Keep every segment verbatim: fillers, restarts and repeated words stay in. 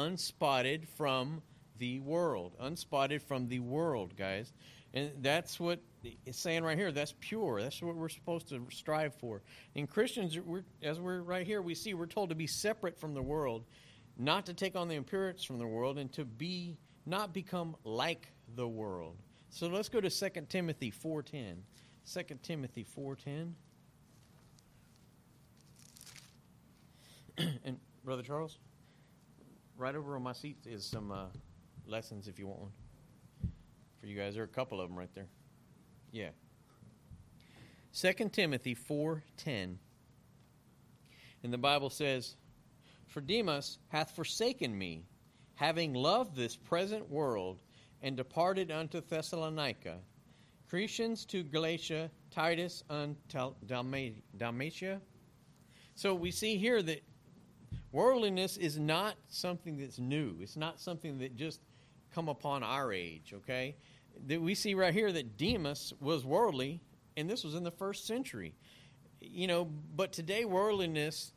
unspotted from the world. Unspotted from the world, guys. And that's what it's saying right here. That's pure. That's what we're supposed to strive for. And Christians, we're, as we're right here, we see we're told to be separate from the world, not to take on the impurities from the world, and to be not become like the world. So let's go to Second Timothy four ten. Second Timothy four ten. And Brother Charles, right over on my seat is some uh, lessons if you want one. For you guys, there are a couple of them right there. Yeah. Second Timothy four ten. And the Bible says, "For Demas hath forsaken me, having loved this present world, and departed unto Thessalonica. Crescens to Galatia, Titus unto Dalmatia." So we see here that worldliness is not something that's new. It's not something that just come upon our age, okay? That we see right here that Demas was worldly, and this was in the first century. You know, but today worldliness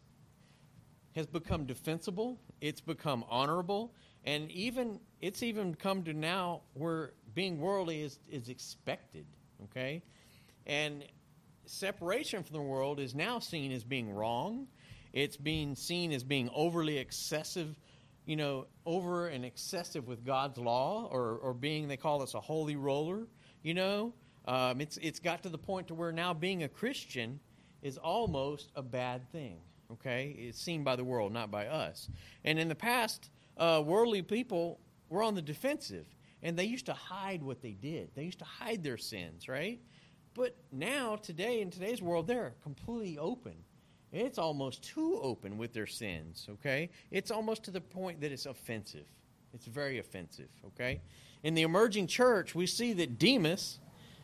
has become defensible. It's become honorable. And even it's even come to now where being worldly is, is expected, okay? And separation from the world is now seen as being wrong. It's being seen as being overly excessive, you know, over and excessive with God's law, or, or being, they call us a holy roller, you know. Um, it's it's got to the point to where now being a Christian is almost a bad thing, okay? It's seen by the world, not by us. And in the past, uh, worldly people were on the defensive, and they used to hide what they did. They used to hide their sins, right? But now, today, in today's world, they're completely open. It's almost too open with their sins, okay? It's almost to the point that it's offensive. It's very offensive, okay? In the emerging church, we see that Demas,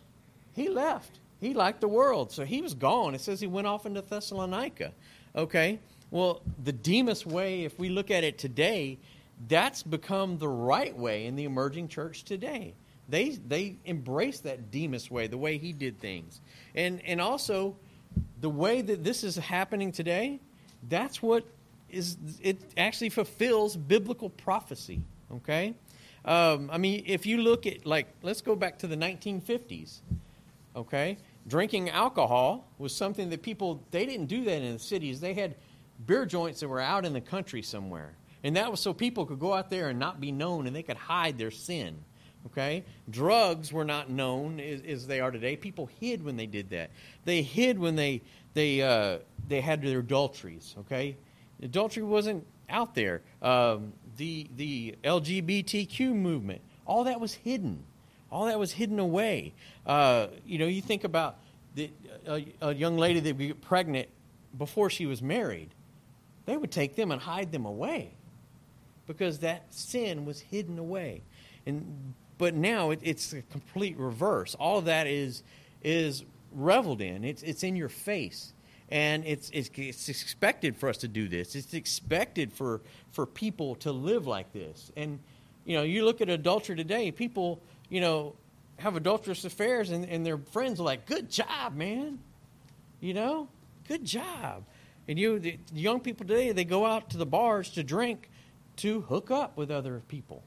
he left. He liked the world, so he was gone. It says he went off into Thessalonica, okay? Well, the Demas way, if we look at it today, that's become the right way in the emerging church today. They they embrace that Demas way, the way he did things. And and also, the way that this is happening today, that's what is, it actually fulfills biblical prophecy, okay? Um, I mean, if you look at, like, let's go back to the nineteen fifties, okay? Drinking alcohol was something that people, they didn't do that in the cities. They had beer joints that were out in the country somewhere. And that was so people could go out there and not be known, and they could hide their sin. Okay? Drugs were not known as, as they are today. People hid when they did that. They hid when they they uh, they had their adulteries. Okay? Adultery wasn't out there. Um, the the L G B T Q movement, all that was hidden. All that was hidden away. Uh, you know, you think about the, a, a young lady that would get pregnant before she was married. They would take them and hide them away because that sin was hidden away. And But now it, it's a complete reverse. All of that is is reveled in. It's it's in your face, and it's it's, it's expected for us to do this. It's expected for for people to live like this. And you know, you look at adultery today. People, you know, have adulterous affairs, and, and their friends are like, "Good job, man," you know, "Good job." And you, the young people today, they go out to the bars to drink, to hook up with other people.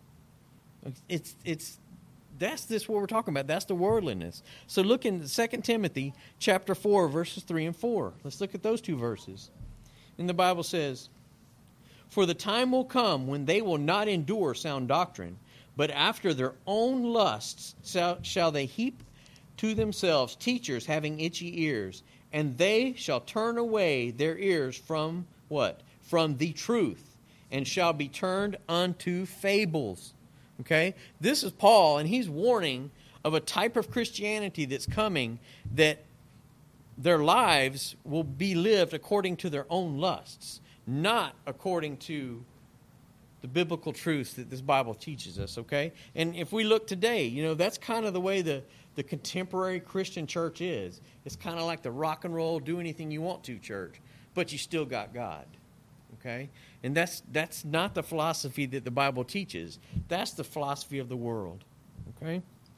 It's it's. That's this what we're talking about. That's the worldliness. So look in Second Timothy chapter four, verses three and four. Let's look at those two verses. And the Bible says, "For the time will come when they will not endure sound doctrine, but after their own lusts shall, shall they heap to themselves teachers having itchy ears, and they shall turn away their ears from" what? "From the truth, and shall be turned unto fables." Okay, this is Paul, and he's warning of a type of Christianity that's coming, that their lives will be lived according to their own lusts, not according to the biblical truths that this Bible teaches us, okay? And if we look today, you know, that's kind of the way the, the contemporary Christian church is. It's kind of like the rock and roll, do anything you want to church, but you still got God. Okay? And that's that's not the philosophy that the Bible teaches. That's the philosophy of the world. Okay?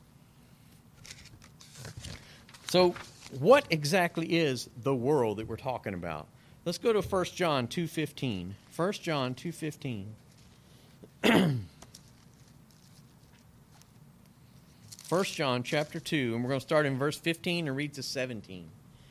So, what exactly is the world that we're talking about? Let's go to First John two fifteen. First John two fifteen. First John chapter two, and we're going to start in verse fifteen and read to seventeen.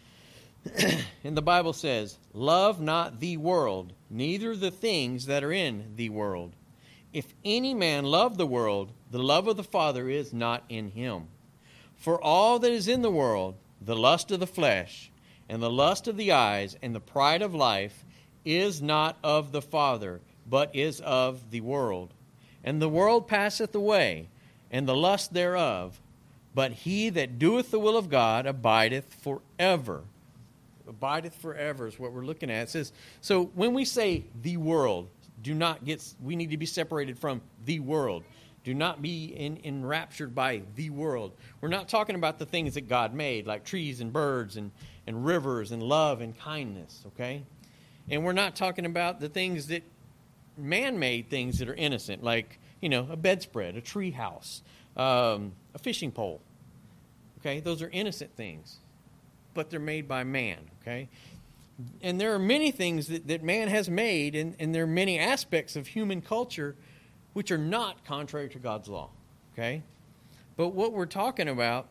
And the Bible says, "Love not the world, neither the things that are in the world. If any man love the world, the love of the Father is not in him. For all that is in the world, the lust of the flesh, and the lust of the eyes, and the pride of life, is not of the Father, but is of the world. And the world passeth away, and the lust thereof, but he that doeth the will of God abideth forever." Abideth forever is what we're looking at. It says, so when we say the world, do not get, we need to be separated from the world. Do not be in, enraptured by the world. We're not talking about the things that God made, like trees and birds and, and rivers and love and kindness, okay? And we're not talking about the things that man-made things that are innocent, like, you know, a bedspread, a tree house, um, a fishing pole, okay? Those are innocent things, but they're made by man, okay? And there are many things that, that man has made, and, and there are many aspects of human culture which are not contrary to God's law, okay? But what we're talking about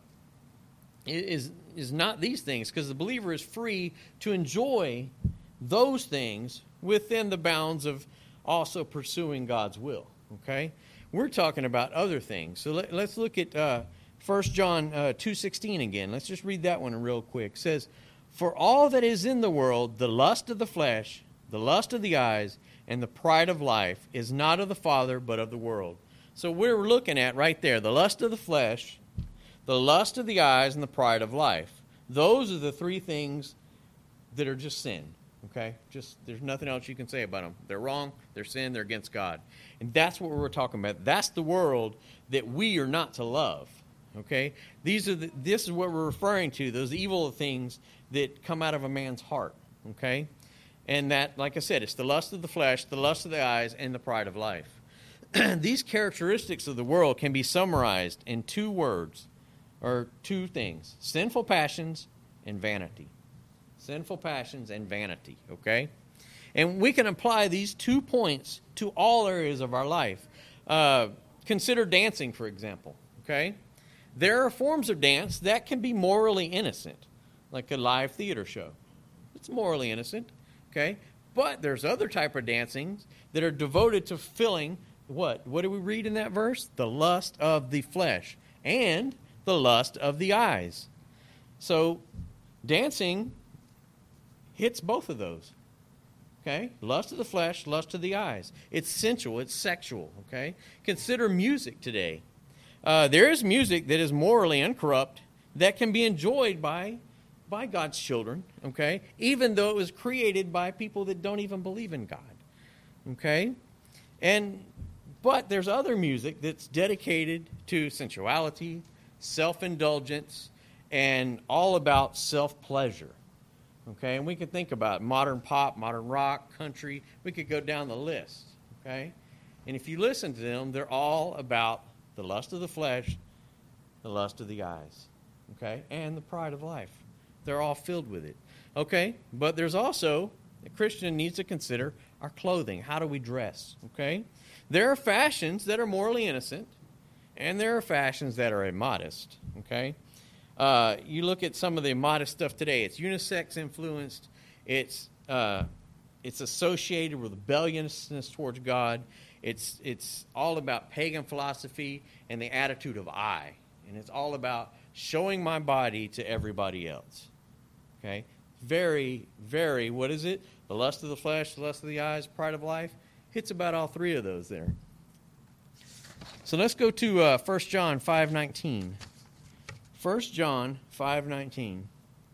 is, is not these things, because the believer is free to enjoy those things within the bounds of also pursuing God's will, okay? We're talking about other things. So let, let's look at uh, First John uh, two sixteen again. Let's just read that one real quick. It says, "For all that is in the world, the lust of the flesh, the lust of the eyes, and the pride of life, is not of the Father, but of the world." So we're looking at right there, the lust of the flesh, the lust of the eyes, and the pride of life. Those are the three things that are just sin, okay? Just, there's nothing else you can say about them. They're wrong, they're sin, they're against God. And that's what we're talking about. That's the world that we are not to love. Okay, these are the, this is what we're referring to, those evil things that come out of a man's heart, okay? And that, like I said, it's the lust of the flesh, the lust of the eyes, and the pride of life. These characteristics of the world can be summarized in two words, or two things: sinful passions and vanity. Sinful passions and vanity, okay? And we can apply these two points to all areas of our life. Uh, consider dancing, for example, okay? There are forms of dance that can be morally innocent, like a live theater show. It's morally innocent, okay? But there's other type of dancing that are devoted to filling what? What do we read in that verse? The lust of the flesh and the lust of the eyes. So dancing hits both of those, okay? Lust of the flesh, lust of the eyes. It's sensual, it's sexual, okay? Consider music today. Uh, there is music that is morally uncorrupt that can be enjoyed by, by God's children, okay? Even though it was created by people that don't even believe in God, okay? And, but there's other music that's dedicated to sensuality, self-indulgence, and all about self-pleasure, okay? And we can think about modern pop, modern rock, country. We could go down the list, okay? And if you listen to them, they're all about the lust of the flesh, the lust of the eyes, okay, and the pride of life. They're all filled with it, okay? But there's also, a Christian needs to consider our clothing. How do we dress, okay? There are fashions that are morally innocent, and there are fashions that are immodest, okay? Uh, you look at some of the immodest stuff today. It's unisex influenced. It's, uh, it's associated with rebelliousness towards God. It's it's all about pagan philosophy and the attitude of I. And it's all about showing my body to everybody else. Okay? Very, very, what is it? The lust of the flesh, the lust of the eyes, pride of life. Hits about all three of those there. So let's go to uh, First John five nineteen. First John five nineteen.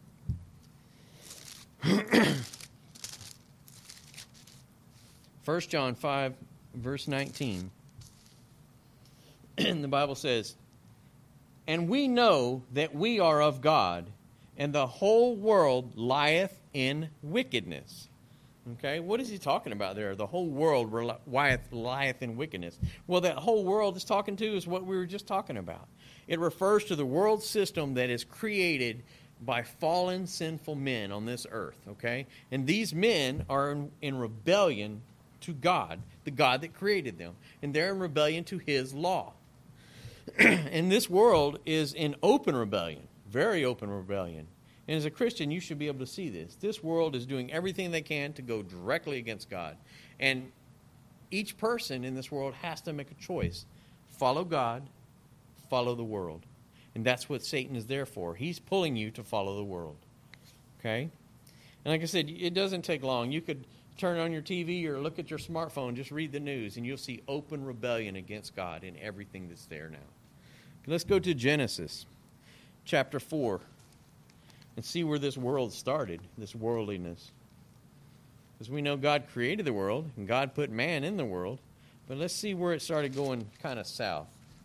First John five, verse nineteen. And the Bible says, "And we know that we are of God, and the whole world lieth in wickedness." Okay, what is he talking about there? The whole world lieth, lieth in wickedness. Well, that whole world is talking to is what we were just talking about. It refers to the world system that is created by fallen, sinful men on this earth, okay? And these men are in, in rebellion to God, the God that created them. And they're in rebellion to his law. And this world is in open rebellion, very open rebellion. And as a Christian, you should be able to see this. This world is doing everything they can to go directly against God. And each person in this world has to make a choice. Follow God, follow the world. And that's what Satan is there for. He's pulling you to follow the world. Okay? And like I said, it doesn't take long. You could turn on your T V or look at your smartphone, just read the news, and you'll see open rebellion against God in everything that's there now. Let's go to Genesis chapter four and see where this world started, this worldliness. Because we know God created the world, and God put man in the world, but let's see where it started going kind of south.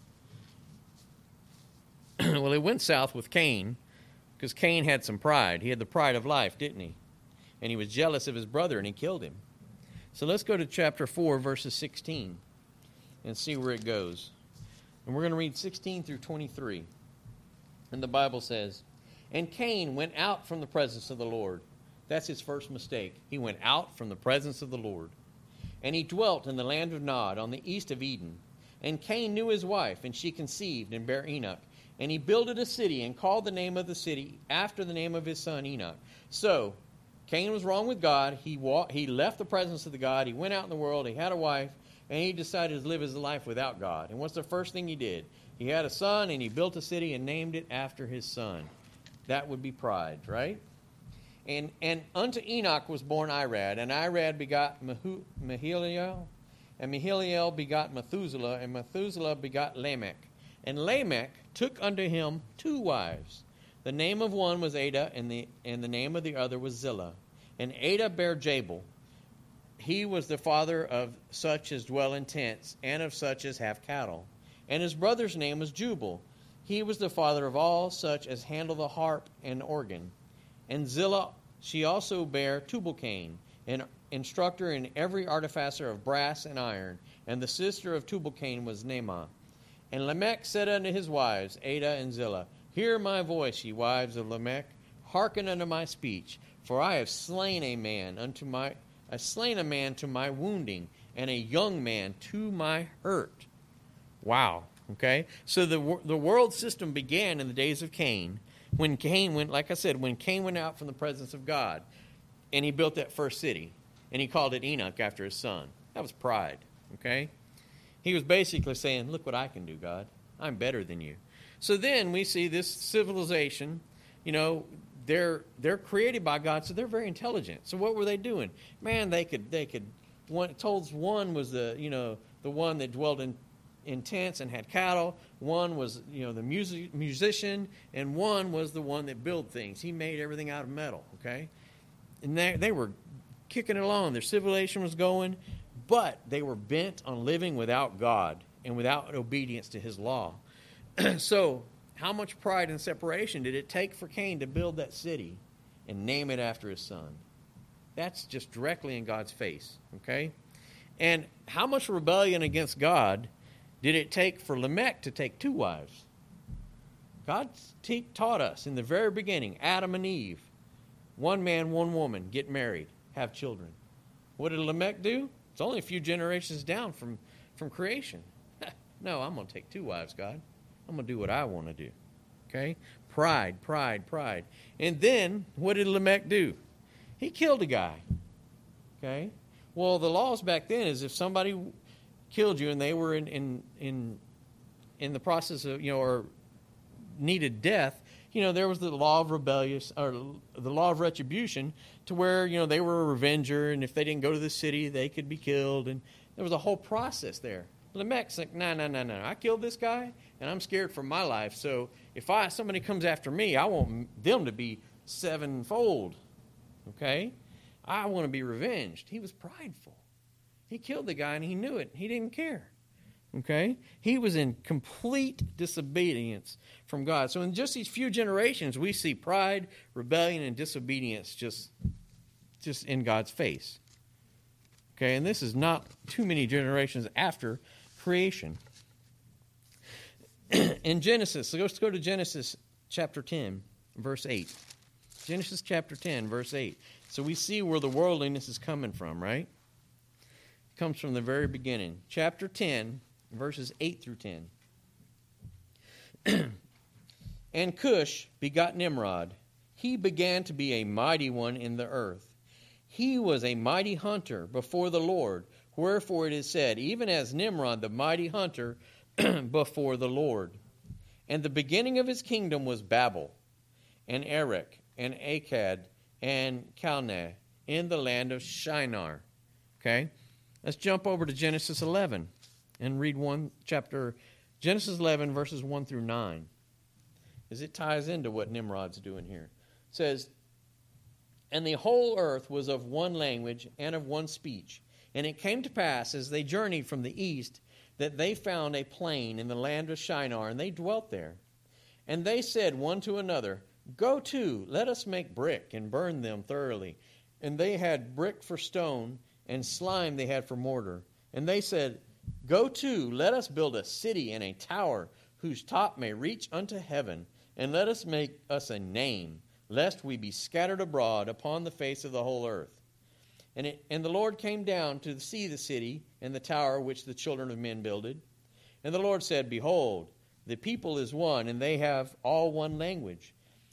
Well, it went south with Cain, because Cain had some pride. He had the pride of life, didn't he? And he was jealous of his brother, and he killed him. So let's go to chapter four, verses sixteen, and see where it goes. And we're going to read sixteen through twenty-three. And the Bible says, "And Cain went out from the presence of the Lord." That's his first mistake. He went out from the presence of the Lord. "And he dwelt in the land of Nod, on the east of Eden. And Cain knew his wife, and she conceived and bare Enoch. And he builded a city, and called the name of the city after the name of his son Enoch." So, Cain was wrong with God. He walked, he left the presence of the God. He went out in the world. He had a wife, and he decided to live his life without God. And what's the first thing he did? He had a son, and he built a city and named it after his son. That would be pride, right? And and unto Enoch was born Irad, and Irad begot Mehu, Mahiliel, and Mahiliel begot Methuselah, and Methuselah begot Lamech. And Lamech took unto him two wives. The name of one was Ada, and the and the name of the other was Zillah. And Ada bare Jabal. He was the father of such as dwell in tents, and of such as have cattle. And his brother's name was Jubal. He was the father of all such as handle the harp and organ. And Zillah, she also bare Tubal-Cain, an instructor in every artificer of brass and iron. And the sister of Tubal-Cain was Naamah. And Lamech said unto his wives, Ada and Zillah, Hear my voice, ye wives of Lamech, hearken unto my speech, for I have slain a man unto my I have slain a man to my wounding, and a young man to my hurt. Wow. Okay? So the the world system began in the days of Cain, when Cain went, like I said, when Cain went out from the presence of God, and he built that first city, and he called it Enoch after his son. That was pride. Okay? He was basically saying, look what I can do, God. I'm better than you. So then we see this civilization, you know, they're they're created by God, so they're very intelligent. So what were they doing? Man, they could they could one told one was the you know the one that dwelled in, in tents and had cattle. One was you know the music musician, and one was the one that built things. He made everything out of metal. Okay, and they they were kicking it along. Their civilization was going, but they were bent on living without God and without obedience to His law. So, how much pride and separation did it take for Cain to build that city and name it after his son? That's just directly in God's face, okay? And how much rebellion against God did it take for Lamech to take two wives? God te- taught us in the very beginning, Adam and Eve, one man, one woman, get married, have children. What did Lamech do? It's only a few generations down from, from creation. No, I'm going to take two wives, God. I'm going to do what I want to do. Okay? Pride, pride, pride. And then, what did Lamech do? He killed a guy. Okay? Well, the laws back then is if somebody killed you and they were in in in, in the process of, you know, or needed death, you know, there was the law of rebellious, or the law of retribution, to where, you know, they were a revenger, and if they didn't go to the city, they could be killed, and there was a whole process there. Lamech's like, no, no, no, no. I killed this guy, and I'm scared for my life. So if I somebody comes after me, I want them to be sevenfold. Okay? I want to be revenged. He was prideful. He killed the guy, and he knew it. He didn't care. Okay? He was in complete disobedience from God. So in just these few generations, we see pride, rebellion, and disobedience just, just in God's face. Okay? And this is not too many generations after creation. In Genesis, so let's go to Genesis chapter ten, verse eight. Genesis chapter ten, verse eight. So we see where the worldliness is coming from, right? comes from the very beginning. Chapter ten, verses eight through ten. And Cush begot Nimrod. He began to be a mighty one in the earth. He was a mighty hunter before the Lord. Wherefore it is said, even as Nimrod, the mighty hunter before the Lord. And the beginning of his kingdom was Babel, and Erech, and Akkad, and Calneh, in the land of Shinar. Okay? Let's jump over to Genesis eleven and read one chapter, Genesis eleven, verses one through nine, as it ties into what Nimrod's doing here. It says, and the whole earth was of one language and of one speech. And it came to pass, as they journeyed from the east, that they found a plain in the land of Shinar, and they dwelt there. And they said one to another, go to, let us make brick, and burn them thoroughly. And they had brick for stone, and slime they had for mortar. And they said, go to, let us build a city and a tower, whose top may reach unto heaven, and let us make us a name, lest we be scattered abroad upon the face of the whole earth. And, it, and the Lord came down to see the city and the tower which the children of men builded. And the Lord said, behold, the people is one, and they have all one language.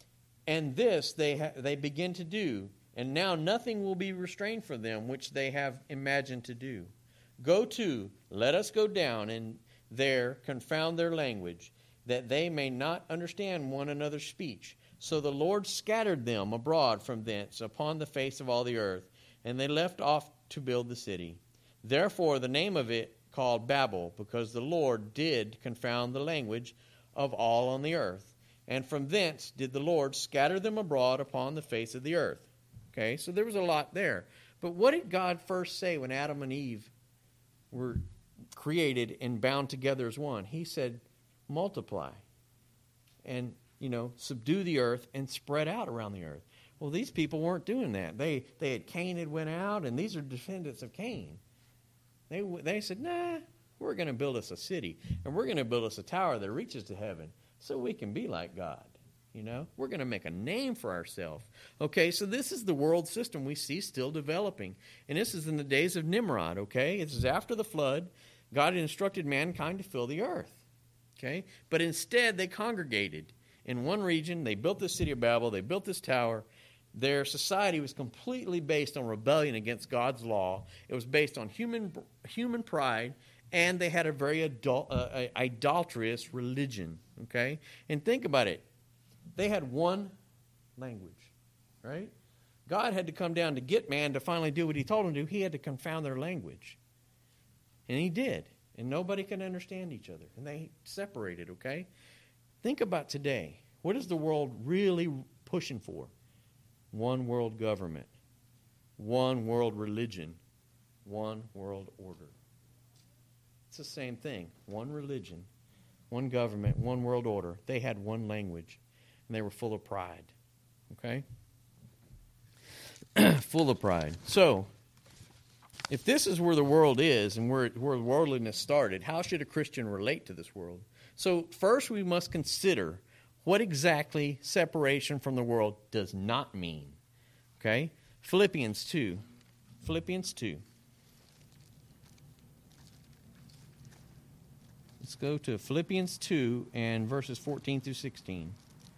And this they ha- they begin to do, and now nothing will be restrained from them which they have imagined to do. Go to, let us go down, and there confound their language, that they may not understand one another's speech. So the Lord scattered them abroad from thence upon the face of all the earth, and they left off to build the city. Therefore the name of it called Babel, because the Lord did confound the language of all on the earth. And from thence did the Lord scatter them abroad upon the face of the earth. Okay, so there was a lot there. But what did God first say when Adam and Eve were created and bound together as one? He said, multiply and, you know, subdue the earth and spread out around the earth. Well, these people weren't doing that. They they had Cain had went out, and these are descendants of Cain. They they said, nah, we're going to build us a city, and we're going to build us a tower that reaches to heaven so we can be like God. You know, we're going to make a name for ourselves. Okay, so this is the world system we see still developing. And this is in the days of Nimrod, okay? This is after the flood. God had instructed mankind to fill the earth, okay? But instead, they congregated in one region. They built this city of Babel. They built this tower. Their society was completely based on rebellion against God's law. It was based on human human pride, and they had a very adul- uh, idolatrous religion, okay? And think about it. They had one language, right? God had to come down to get man to finally do what he told him to do. He had to confound their language. And he did. And nobody could understand each other. And they separated, okay? Think about today. What is the world really pushing for? One world government, one world religion, one world order. It's the same thing. One religion, one government, one world order. They had one language, and they were full of pride. Okay? Full of pride. So, if this is where the world is and where, where worldliness started, how should a Christian relate to this world? So, first we must consider what exactly separation from the world does not mean. Okay? Philippians two. Philippians two. Let's go to Philippians two and verses fourteen through sixteen.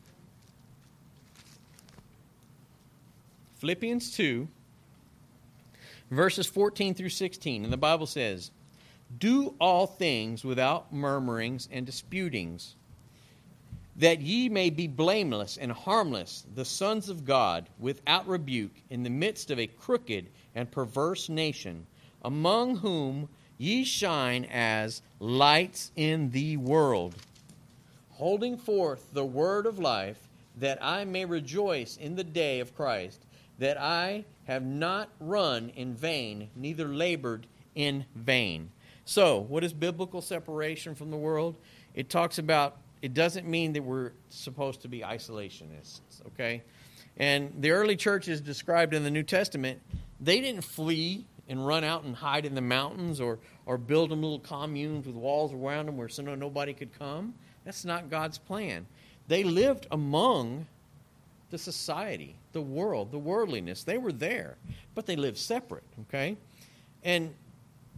Philippians two, verses fourteen through sixteen. And the Bible says, do all things without murmurings and disputings, that ye may be blameless and harmless, the sons of God, without rebuke, in the midst of a crooked and perverse nation, among whom ye shine as lights in the world, holding forth the word of life, that I may rejoice in the day of Christ, that I have not run in vain, neither labored in vain. So, what is biblical separation from the world? It talks about, it doesn't mean that we're supposed to be isolationists, okay? And the early churches described in the New Testament, they didn't flee and run out and hide in the mountains or, or build them little communes with walls around them where so no, nobody could come. That's not God's plan. They lived among the society, the world, the worldliness. They were there, but they lived separate, okay? And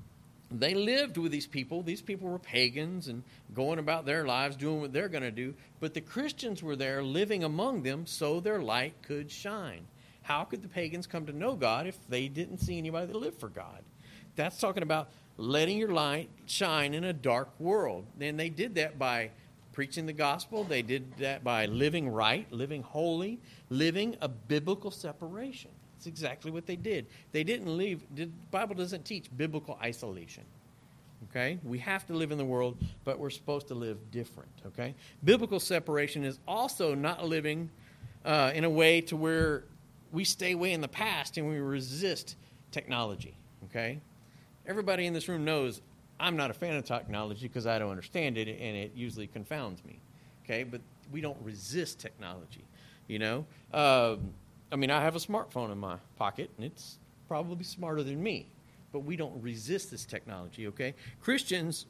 they lived with these people. These people were pagans and going about their lives, doing what they're going to do. But the Christians were there living among them so their light could shine. How could the pagans come to know God if they didn't see anybody that lived for God? That's talking about letting your light shine in a dark world. And they did that by preaching the gospel. They did that by living right, living holy, living a biblical separation. That's exactly what they did. They didn't leave. The Bible doesn't teach biblical isolation. Okay? We have to live in the world, but we're supposed to live different. Okay? Biblical separation is also not living uh, in a way to where we stay way in the past and we resist technology. Okay? Everybody in this room knows I'm not a fan of technology because I don't understand it, and it usually confounds me. Okay? But we don't resist technology. You know? Um, I mean, I have a smartphone in my pocket, and it's probably smarter than me. But we don't resist this technology, okay? Christians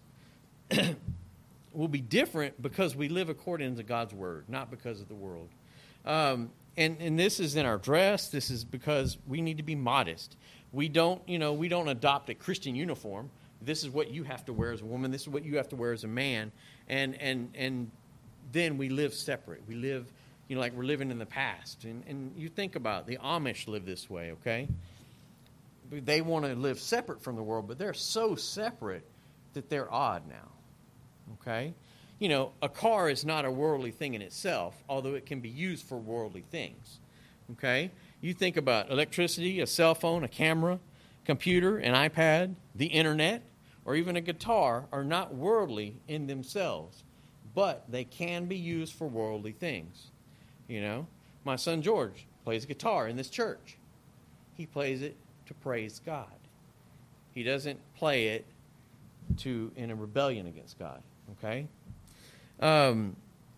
will be different because we live according to God's word, not because of the world. Um, and, and this is in our dress. This is because we need to be modest. We don't, you know, we don't adopt a Christian uniform. This is what you have to wear as a woman. This is what you have to wear as a man. And, and, and then we live separate. We live... You know, like we're living in the past. And, and you think about it, the Amish live this way, okay? They want to live separate from the world, but they're so separate that they're odd now, okay? You know, a car is not a worldly thing in itself, although it can be used for worldly things, okay? You think about electricity, a cell phone, a camera, computer, an iPad, the internet, or even a guitar are not worldly in themselves, but they can be used for worldly things. You know, my son George plays guitar in this church. He plays it to praise God. He doesn't play it to in a rebellion against God. Okay? Um,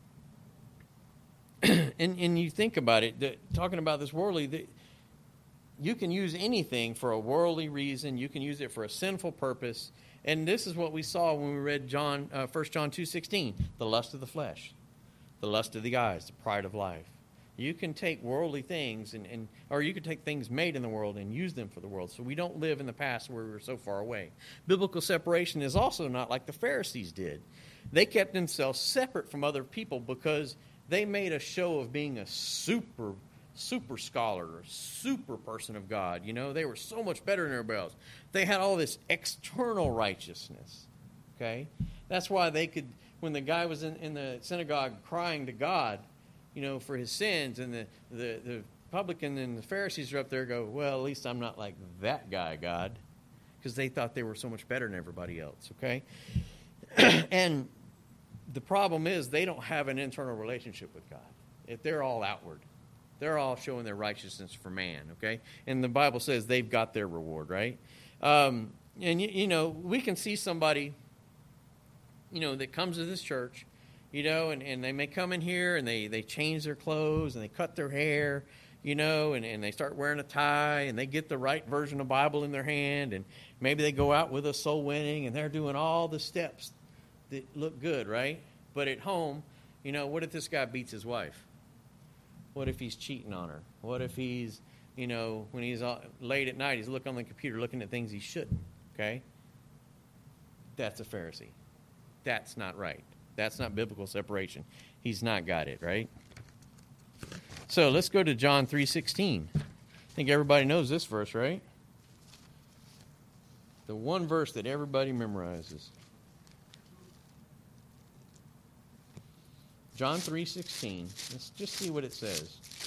and, and you think about it, the, talking about this worldly, the, you can use anything for a worldly reason. You can use it for a sinful purpose. And this is what we saw when we read John, uh, First John two sixteen, the lust of the flesh, the lust of the eyes, the pride of life. You can take worldly things, and, and or you can take things made in the world and use them for the world. So we don't live in the past where we were so far away. Biblical separation is also not like the Pharisees did. They kept themselves separate from other people because they made a show of being a super, super scholar, super person of God. You know, they were so much better than everybody else. They had all this external righteousness, okay? That's why they could... When the guy was in, in the synagogue crying to God, you know, for his sins, and the, the, the publican and the Pharisees are up there go, well, at least I'm not like that guy, God, because they thought they were so much better than everybody else, okay? And the problem is they don't have an internal relationship with God. If they're all outward. They're all showing their righteousness for man, okay? And the Bible says they've got their reward, right? Um, and, you, you know, we can see somebody... you know, that comes to this church, you know, and, and they may come in here and they, they change their clothes and they cut their hair, you know, and, and they start wearing a tie and they get the right version of Bible in their hand, and maybe they go out with a soul winning and they're doing all the steps that look good, right? But at home, you know, what if this guy beats his wife? What if he's cheating on her? What if he's, you know, when he's late at night, he's looking on the computer looking at things he shouldn't, okay? That's a Pharisee. That's not right. That's not biblical separation. He's not got it, right? So let's go to John three sixteen. I think everybody knows this verse, right? The one verse that everybody memorizes. John three sixteen. Let's just see what it says.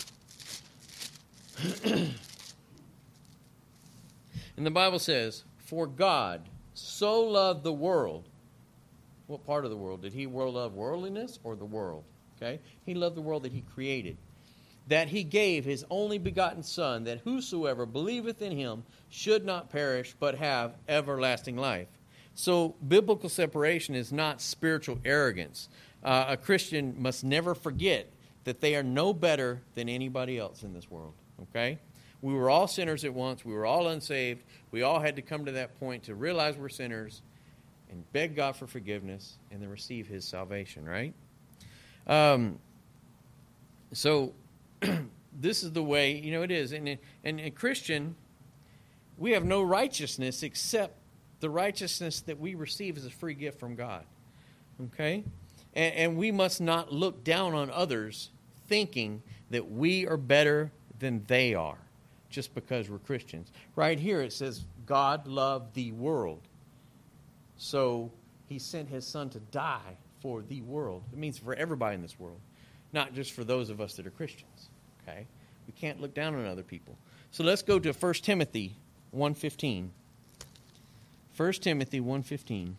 And the Bible says, "For God so loved the world." What part of the world? Did he love worldliness or the world? Okay? He loved the world that he created. That he gave his only begotten Son, that whosoever believeth in him should not perish, but have everlasting life. So biblical separation is not spiritual arrogance. Uh, a Christian must never forget that they are no better than anybody else in this world. Okay? We were all sinners at once. We were all unsaved. We all had to come to that point to realize we're sinners and beg God for forgiveness, and then receive his salvation, right? Um, so this is the way, you know, it is. And, and, and Christian, we have no righteousness except The righteousness that we receive is a free gift from God. Okay? And, and we must not look down on others thinking that we are better than they are just because we're Christians. Right here it says, God loved the world. So he sent his son to die for the world. It means for everybody in this world, not just for those of us that are Christians. Okay? We can't look down on other people. So let's go to First Timothy one fifteen. First Timothy one fifteen.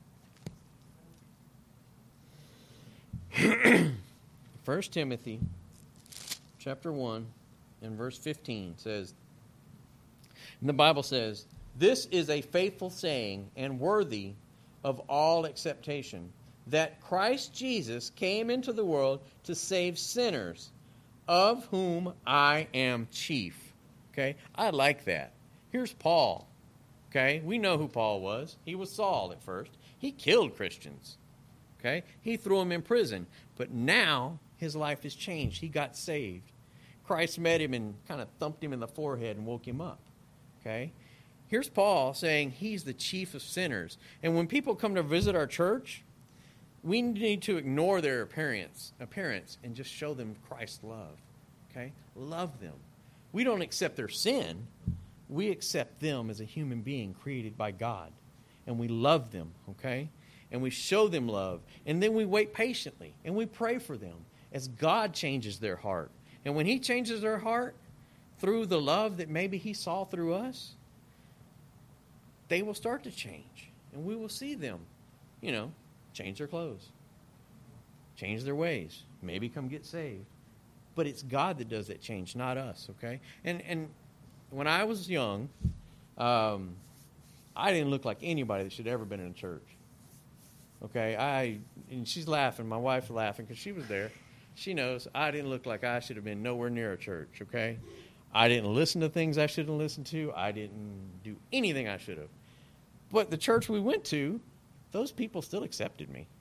First Timothy chapter one and verse fifteen says, and the Bible says, this is a faithful saying and worthy of all acceptation, that Christ Jesus came into the world to save sinners, of whom I am chief. Okay? I like that. Here's Paul. Okay? We know who Paul was. He was Saul at first. He killed Christians. Okay? He threw them in prison. But now his life has changed. He got saved. Christ met him and kind of thumped him in the forehead and woke him up. Okay? Here's Paul saying he's the chief of sinners. And when people come to visit our church, we need to ignore their appearance, appearance and just show them Christ's love. Okay? Love them. We don't accept their sin. We accept them as a human being created by God. And we love them, okay? And we show them love. And then we wait patiently. And we pray for them as God changes their heart. And when he changes their heart through the love that maybe he saw through us, they will start to change. And we will see them, you know, change their clothes, change their ways, maybe come get saved. But it's God that does that change, not us, okay? And and when I was young, um, I didn't look like anybody that should have ever been in a church. Okay, I and she's laughing. My wife's laughing because she was there. She knows I didn't look like I should have been nowhere near a church. Okay, I didn't listen to things I shouldn't listen to. I didn't do anything I should have. But the church we went to, those people still accepted me.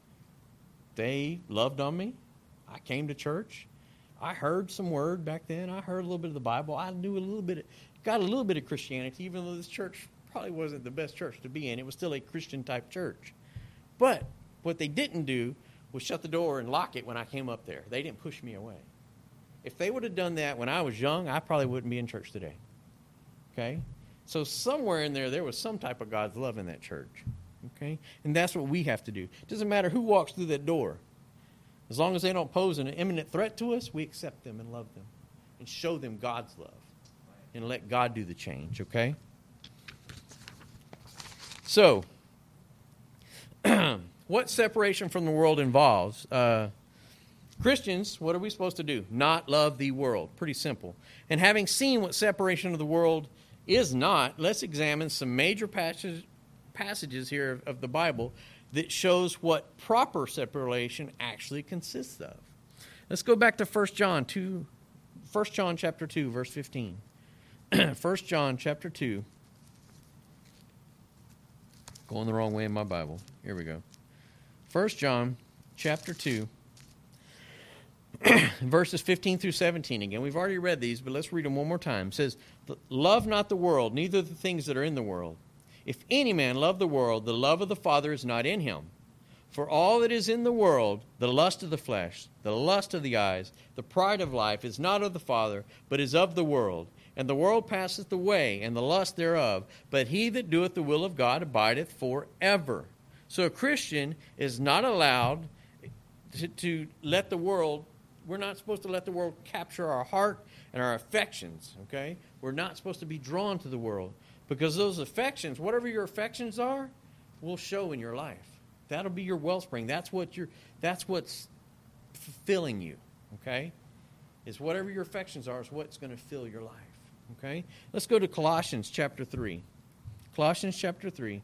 They loved on me. I came to church. I heard some word back then. I heard a little bit of the Bible. I knew a little bit, of, got a little bit of Christianity, even though this church probably wasn't the best church to be in. It was still a Christian-type church. But what they didn't do was shut the door and lock it when I came up there. They didn't push me away. If they would have done that when I was young, I probably wouldn't be in church today. Okay? So somewhere in there, there was some type of God's love in that church. Okay? And that's what we have to do. It doesn't matter who walks through that door. As long as they don't pose an imminent threat to us, we accept them and love them and show them God's love and let God do the change, okay? So, what separation from the world involves? Uh, Christians, what are we supposed to do? Not love the world. Pretty simple. And having seen what separation of the world is not, let's examine some major passage, passages here of, of the Bible that shows what proper separation actually consists of. Let's go back to First John two, First John chapter two, verse fifteen. First John chapter two. Going the wrong way in my Bible. Here we go. First John chapter two, verses fifteen through seventeen. Again, we've already read these, but let's read them one more time. It says, love not the world, neither the things that are in the world. If any man love the world, the love of the Father is not in him. For all that is in the world, the lust of the flesh, the lust of the eyes, the pride of life, is not of the Father, but is of the world. And the world passeth away, and the lust thereof. But he that doeth the will of God abideth forever. So a Christian is not allowed to, to let the world, we're not supposed to let the world capture our heart and our affections, okay? We're not supposed to be drawn to the world. Because those affections, whatever your affections are, will show in your life. That'll be your wellspring. That's what you're, that's what's fulfilling you, okay? Is whatever your affections are is what's going to fill your life, okay? Let's go to Colossians chapter three. Colossians chapter three.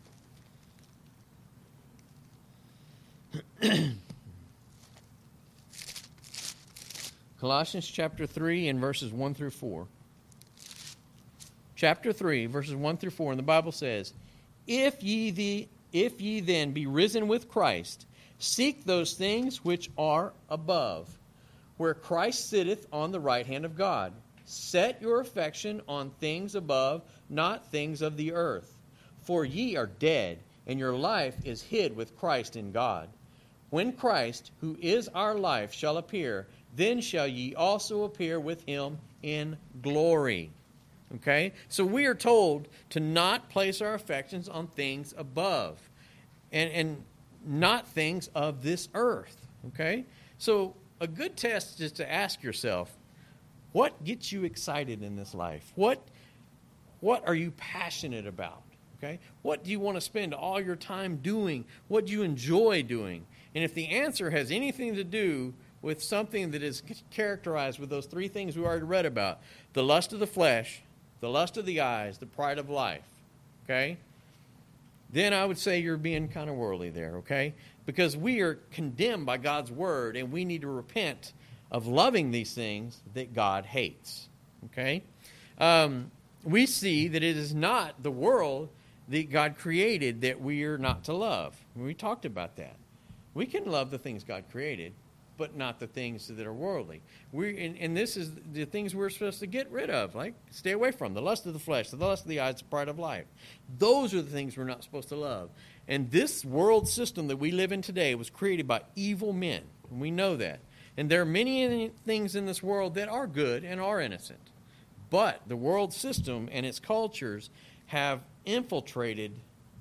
Colossians chapter three and verses one through four. Chapter three, verses one through four, and the Bible says, If ye the if ye then be risen with Christ, seek those things which are above, where Christ sitteth on the right hand of God. Set your affection on things above, not things of the earth. For ye are dead, and your life is hid with Christ in God. When Christ, who is our life, shall appear, then shall ye also appear with him in glory. Okay? So we are told to not place our affections on things above and, and not things of this earth. Okay? So a good test is to ask yourself, what gets you excited in this life? What, what are you passionate about? Okay? What do you want to spend all your time doing? What do you enjoy doing? And if the answer has anything to do with something that is characterized with those three things we already read about, the lust of the flesh, the lust of the eyes, the pride of life, okay, then I would say you're being kind of worldly there, okay? Because we are condemned by God's word, and we need to repent of loving these things that God hates, okay? Um, we see that it is not the world that God created that we are not to love. We talked about that. We can love the things God created, but not the things that are worldly. We and, and this is the things we're supposed to get rid of, like stay away from. The lust of the flesh, the lust of the eyes, the pride of life. Those are the things we're not supposed to love. And this world system that we live in today was created by evil men. And we know that. And there are many things in this world that are good and are innocent. But the world system and its cultures have infiltrated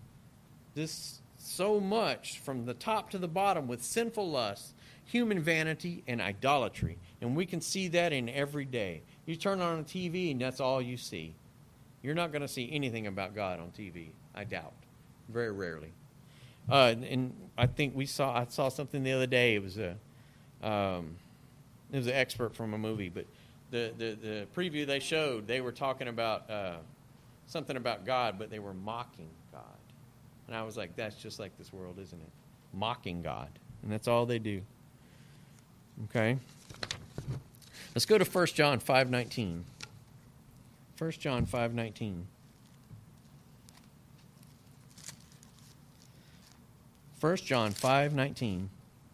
this so much from the top to the bottom with sinful lusts, human vanity, and idolatry. And we can see that in every day. You turn on a T V and that's all you see. You're not going to see anything about God on T V, I doubt. Very rarely. Uh, and I think we saw, I saw something the other day. It was a, um, it was an expert from a movie, but the, the, the preview they showed, they were talking about uh, something about God, but they were mocking God. And I was like, that's just like this world, isn't it? Mocking God. And that's all they do. Okay? Let's go to First John five nineteen. First John five nineteen. First John five nineteen.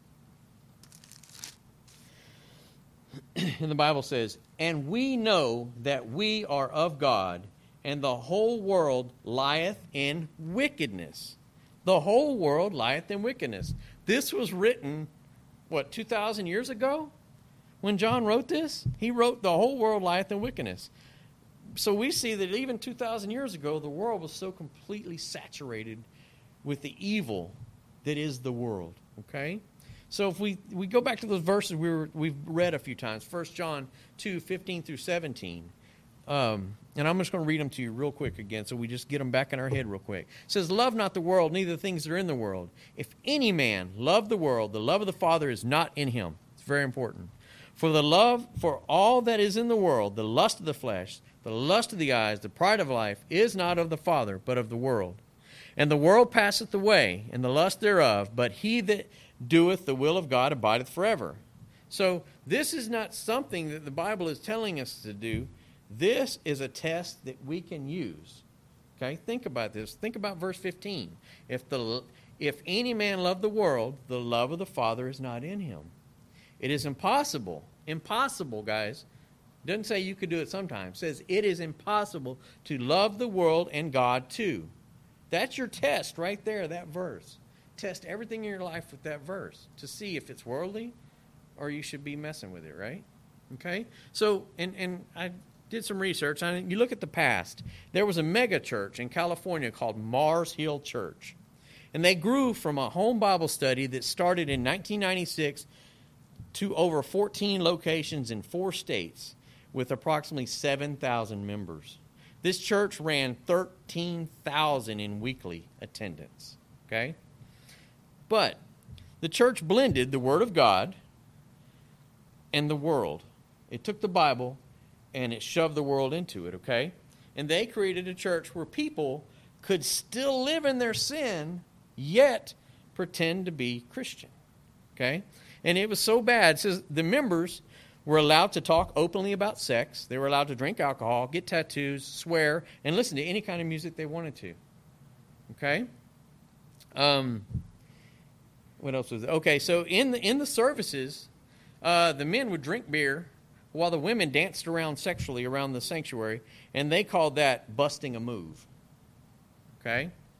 And the Bible says, and we know that we are of God, and the whole world lieth in wickedness. The whole world lieth in wickedness. This was written, what, two thousand years ago? When John wrote this, he wrote the whole world lieth in wickedness. So we see that even two thousand years ago, the world was so completely saturated with the evil that is the world. Okay? So if we, we go back to those verses we were, we've read a few times, First John two, fifteen through seventeen. Um, and I'm just going to read them to you real quick again, so we just get them back in our head real quick. It says, love not the world, neither the things that are in the world. If any man love the world, the love of the Father is not in him. It's very important. For the love for all that is in the world, the lust of the flesh, the lust of the eyes, the pride of life, is not of the Father, but of the world. And the world passeth away, and the lust thereof, but he that doeth the will of God abideth forever. So this is not something that the Bible is telling us to do. This is a test that we can use. Okay, think about this. Think about verse fifteen. If the if any man love the world, the love of the Father is not in him. It is impossible. Impossible, guys. It doesn't say you could do it sometimes. It says it is impossible to love the world and God too. That's your test right there, that verse. Test everything in your life with that verse to see if it's worldly or you should be messing with it, right? Okay? So, and, and I did some research. I, you look at the past. There was a mega church in California called Mars Hill Church. And they grew from a home Bible study that started in nineteen ninety-six to over fourteen locations in four states with approximately seven thousand members. This church ran thirteen thousand in weekly attendance. Okay? But the church blended the Word of God and the world. It took the Bible and it shoved the world into it, okay? And they created a church where people could still live in their sin, yet pretend to be Christian, okay? And it was so bad. It says the members were allowed to talk openly about sex. They were allowed to drink alcohol, get tattoos, swear, and listen to any kind of music they wanted to, okay? Um, what else was it? Okay, so in the, in the services, uh, the men would drink beer while the women danced around sexually around the sanctuary, and they called that busting a move. Okay?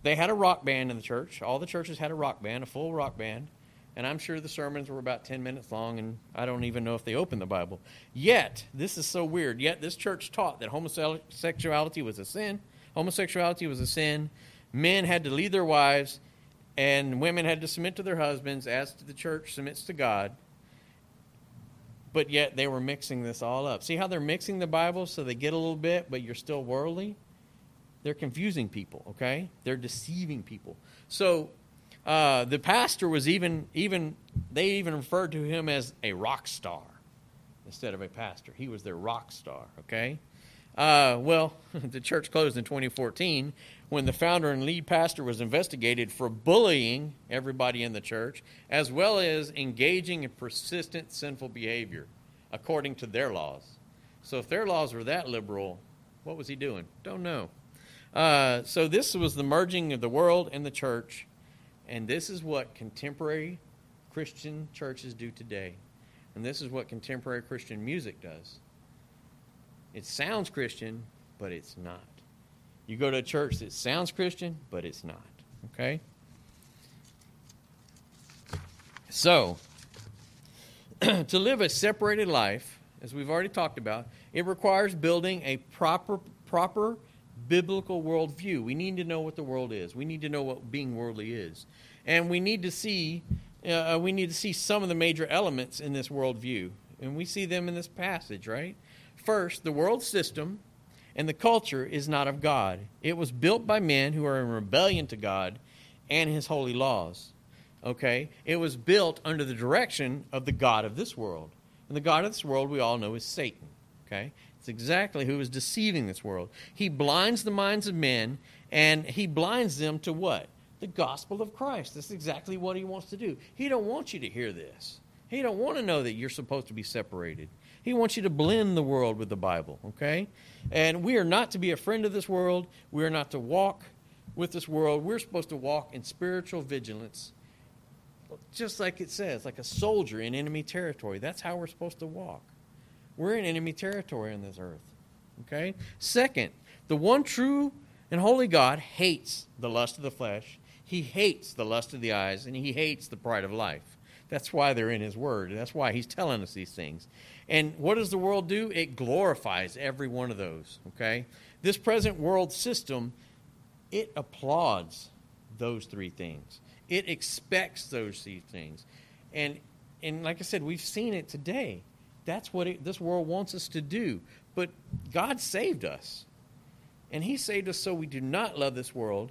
They had a rock band in the church. All the churches had a rock band, a full rock band. And I'm sure the sermons were about ten minutes long, and I don't even know if they opened the Bible. Yet, this is so weird, yet this church taught that homosexuality was a sin. Homosexuality was a sin. Men had to leave their wives, and women had to submit to their husbands as the church submits to God. But yet they were mixing this all up. See how they're mixing the Bible so they get a little bit, but you're still worldly? They're confusing people, okay? They're deceiving people. So uh, the pastor was even, even, they even referred to him as a rock star instead of a pastor. He was their rock star, okay? Uh, well, the church closed in twenty fourteen when the founder and lead pastor was investigated for bullying everybody in the church, as well as engaging in persistent sinful behavior, according to their laws. So if their laws were that liberal, what was he doing? Don't know. Uh, so this was the merging of the world and the church, and this is what contemporary Christian churches do today. And this is what contemporary Christian music does. It sounds Christian, but it's not. You go to a church that sounds Christian, but it's not. Okay? So, to live a separated life, as we've already talked about, it requires building a proper, proper biblical worldview. We need to know what the world is. We need to know what being worldly is. And we need to see, uh, we need to see some of the major elements in this worldview. And we see them in this passage, right? First, the world system and the culture is not of God. It was built by men who are in rebellion to God and his holy laws. Okay? It was built under the direction of the God of this world. And the God of this world we all know is Satan. Okay? It's exactly who is deceiving this world. He blinds the minds of men, and he blinds them to what? The gospel of Christ. That's exactly what he wants to do. He don't want you to hear this. He don't want to know that you're supposed to be separated. He wants you to blend the world with the Bible, okay? And we are not to be a friend of this world. We are not to walk with this world. We're supposed to walk in spiritual vigilance, just like it says, like a soldier in enemy territory. That's how we're supposed to walk. We're in enemy territory on this earth, okay? Second, the one true and holy God hates the lust of the flesh. He hates the lust of the eyes, and he hates the pride of life. That's why they're in his word. That's why he's telling us these things. And what does the world do? It glorifies every one of those, okay? This present world system, it applauds those three things. It expects those three things. And and like I said, we've seen it today. That's what it, this world wants us to do. But God saved us. And he saved us so we do not love this world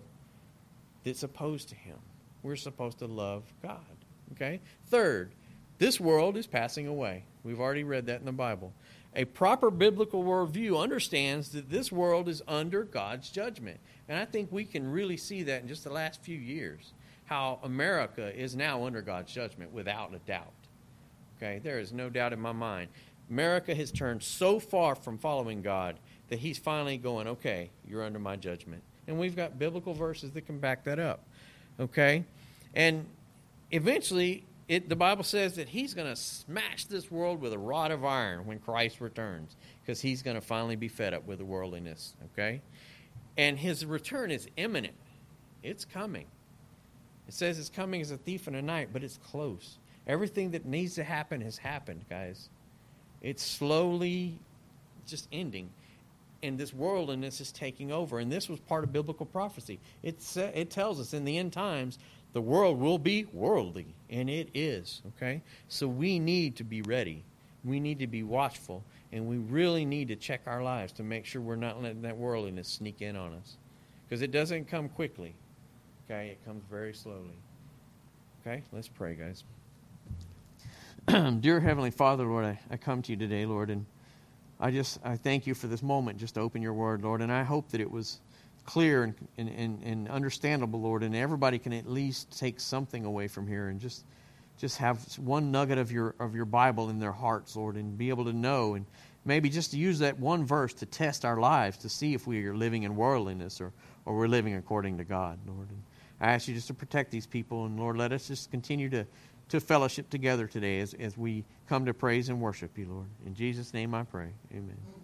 that's opposed to him. We're supposed to love God. Okay? Third, this world is passing away. We've already read that in the Bible. A proper biblical worldview understands that this world is under God's judgment. And I think we can really see that in just the last few years, how America is now under God's judgment without a doubt. Okay? There is no doubt in my mind. America has turned so far from following God that he's finally going, okay, you're under my judgment. And we've got biblical verses that can back that up. Okay? And eventually, it, the Bible says that he's going to smash this world with a rod of iron when Christ returns, because he's going to finally be fed up with the worldliness, okay? And his return is imminent. It's coming. It says it's coming as a thief in the night, but it's close. Everything that needs to happen has happened, guys. It's slowly just ending, and this worldliness is taking over, and this was part of biblical prophecy. It, it tells us in the end times, the world will be worldly, and it is, okay? So we need to be ready. We need to be watchful, and we really need to check our lives to make sure we're not letting that worldliness sneak in on us, because it doesn't come quickly, okay? It comes very slowly. Okay? Let's pray, guys. Dear Heavenly Father, Lord, I, I come to you today, Lord, and I just I thank you for this moment just to open your word, Lord, and I hope that it was clear and, and, and, and understandable, Lord, and everybody can at least take something away from here and just just have one nugget of your of your Bible in their hearts, Lord, and be able to know, and maybe just to use that one verse to test our lives to see if we are living in worldliness or, or we're living according to God, Lord. And I ask you just to protect these people, and Lord, let us just continue to, to fellowship together today as, as we come to praise and worship you, Lord. In Jesus' name I pray. Amen.